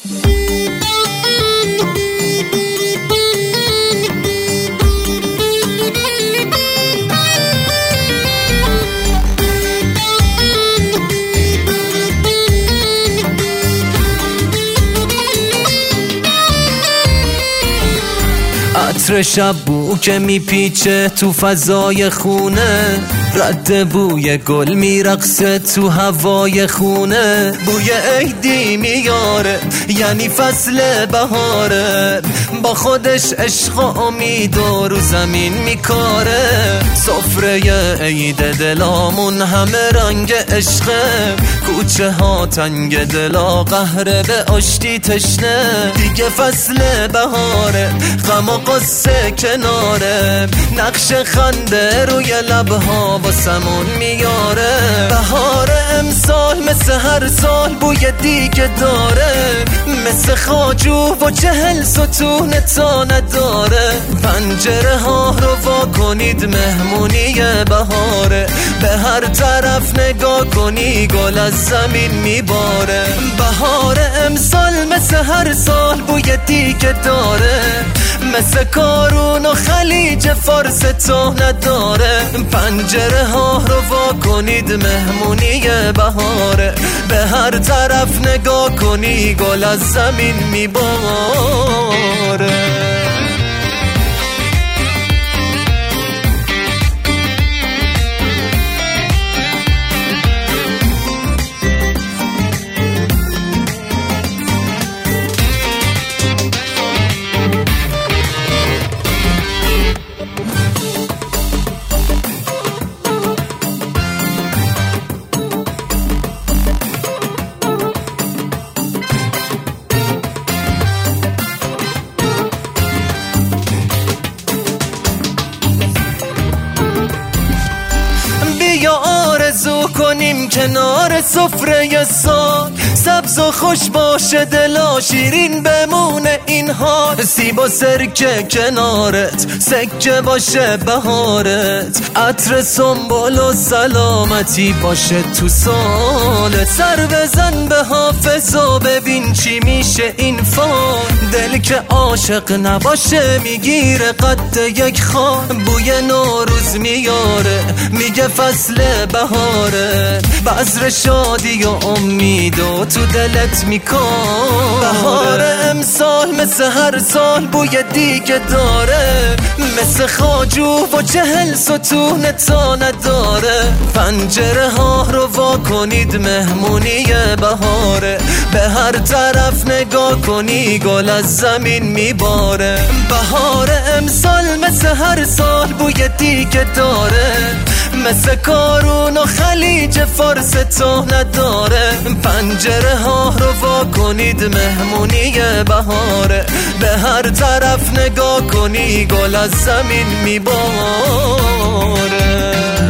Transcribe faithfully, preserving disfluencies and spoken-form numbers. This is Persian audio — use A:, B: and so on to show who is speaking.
A: عطر شب بو که میپیچه تو فضای خونه، رد بوی گل میرقصه تو هوای خونه، بوی عیدی میاره یعنی فصل بهاره، با خودش عشق و امید و رو زمین میکاره. سفره عید دلامون همه رنگ عشقه، کوچه ها تنگ دلا قهره به آشتی تشنه، دیگه فصل بهاره غم و قصه کناره، نقش خنده روی لبها واسمون میاره. بهار امسال مثل هر سال بوی دیگه داره، مثل خاجو و چهل ستون تا نداره. پنجره ها رو وا کنید مهمونی بهاره، به هر طرف نگاه کنی گل از زمین میباره. بهار امسال مثل هر سال بوی دیگه داره، مثل کارون و خلیج فارس تا نداره. پنجره ها رو وا کنید مهمونی بهاره، به هر طرف نگاه کنی گل از زمین میباره. یا آرزو کنیم کنار سفره سال، سبز و خوش باشه دلا شیرین بمونه این حال. سیب و سرکه کنارت سکه باشه بهارت، عطر سنبل و سلامتی باشه تو سالت. سر بزن به حافظ و ببین چی میشه این فال، دل که عاشق نباشه میگیره قد یک خال. بوی نوروز میاره میگه فصل بهاره، بذر شادی و امید و تو دلت میکاره. بهار امسال مثل هر سال بوی دیگه داره، مثل خاجو و چهل ستون تا نداره. پنجره ها رو وا کنید مهمونی بهاره، به هر طرف نگاه کنی گل از زمین میباره. بهار امسال مثل هر سال بوی دیگه داره، مثل کارون و خلیج فارس تا نداره. پنجره ها رو وا کنید مهمونی بهاره، به هر طرف نگاه کنی گل از زمین میباره.